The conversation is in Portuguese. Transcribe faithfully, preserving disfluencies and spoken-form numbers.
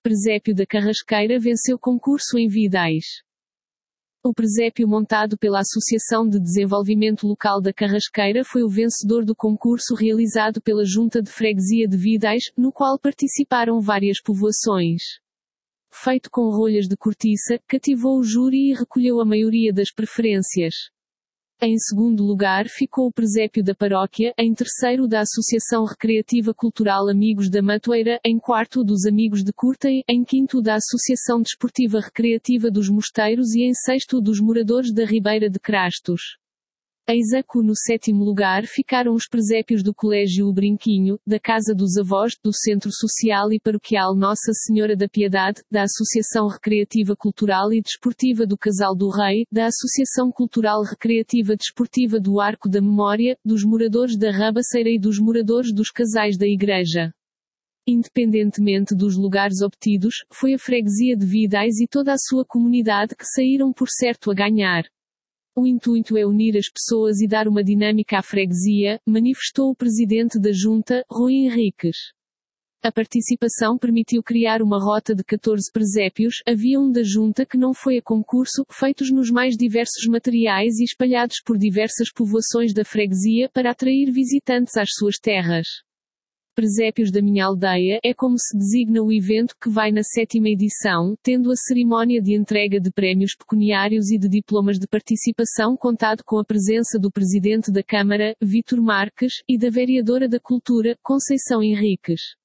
Presépio da Carrasqueira venceu concurso em Vidais. O presépio montado pela Associação de Desenvolvimento Local da Carrasqueira foi o vencedor do concurso realizado pela Junta de Freguesia de Vidais, no qual participaram várias povoações. Feito com rolhas de cortiça, cativou o júri e recolheu a maioria das preferências. Em segundo lugar ficou o presépio da paróquia, em terceiro da Associação Recreativa Cultural Amigos da Matoeira, em quarto dos Amigos de Curtem, em quinto da Associação Desportiva Recreativa dos Mosteiros e em sexto dos Moradores da Ribeira de Crastos. Eis aco no sétimo lugar ficaram os presépios do Colégio O Brinquinho, da Casa dos Avós, do Centro Social e Paroquial Nossa Senhora da Piedade, da Associação Recreativa Cultural e Desportiva do Casal do Rei, da Associação Cultural Recreativa Desportiva do Arco da Memória, dos Moradores da Rabaceira e dos Moradores dos Casais da Igreja. Independentemente dos lugares obtidos, foi a freguesia de Vidais e toda a sua comunidade que saíram por certo a ganhar. O intuito é unir as pessoas e dar uma dinâmica à freguesia, manifestou o presidente da Junta, Rui Henriques. A participação permitiu criar uma rota de catorze presépios, havia um da Junta que não foi a concurso, feitos nos mais diversos materiais e espalhados por diversas povoações da freguesia para atrair visitantes às suas terras. Presépios da Minha Aldeia é como se designa o evento que vai na sétima edição, tendo a cerimónia de entrega de prémios pecuniários e de diplomas de participação contado com a presença do Presidente da Câmara, Vítor Marques, e da Vereadora da Cultura, Conceição Henriques.